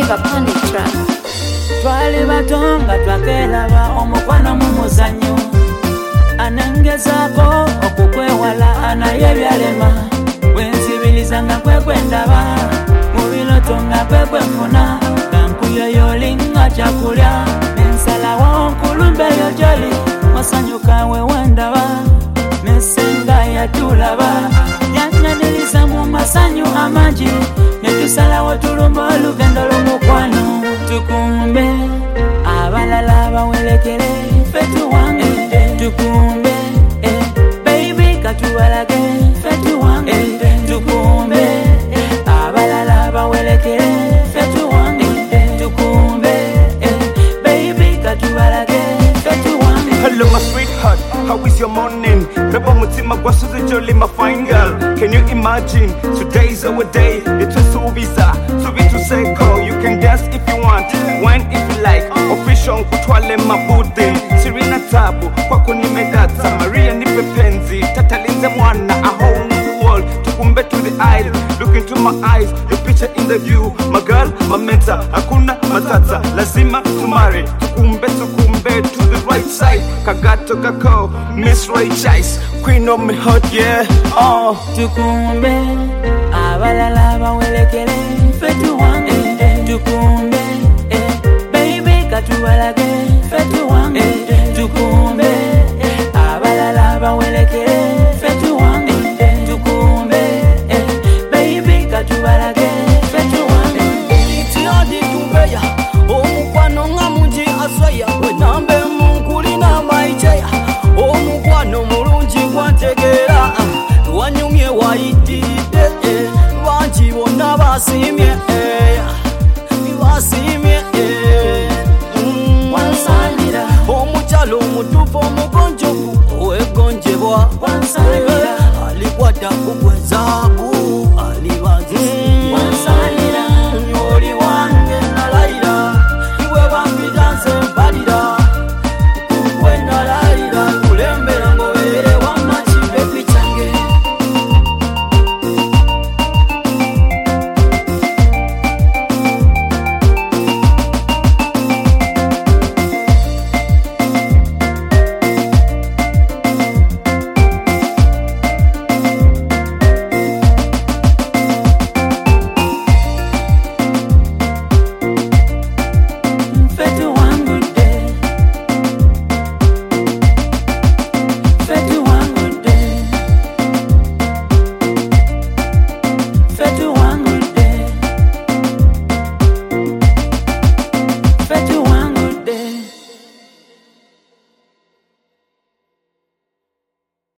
Big up on the track. Twali batonga twakelaba omukwano mu muzanyo anengezaako okukwewala anaye byalema bwenzibiriza nga kwekwendaba mu biloto nga kwekwefuna kankuyoyoli nga kyakulya nensalawo nkulumbeyo gyoli masanyuka we wendaba nesenga yatulaba yanyaniriza mu masanyu amangi netusalawo tulumba olugendo lw'omukwano tukumbe abalala bawelekere fetu wange tukumbe baby katubalage fetu wange tukumbe abalala bawelekere fetu wange tukumbe baby katubalage fetu wange. Hello my sweetheart, how is your morning? Reba mutima kwa suzu jolly my fine girl. Can you imagine? Today's our day. It's a subisa, subitu seko. You can dance if you want, wine if you like. Official kutwale mabude. Sirina tabu, kwako nimedata. Maria nipe penzi, tatalinze mwana. A whole new world, tukumbe to the eye. Look into my eyes, your picture in the view. My girl, my mentor, hakuna matata. Lazima tumare, tukumbe to the right side. Kagato kako, Miss Ray Chase, Queen of me heart, yeah. Tukumbe abalala bawelekere fetu wange tukumbe baby katubalage fetu wange tukumbe abalala bawelekere fetu wange tukumbe baby katubalage fetu wange itiadi tubeya omukwano nga mungi asaya wenambe munkuli n'amayijeya omukwano mulungi gwantegeera wanyumye wayitidde bangi bonna basimye wansanira omukyalo omutuufu omugonjoku owegonjebwa alikwata kugweza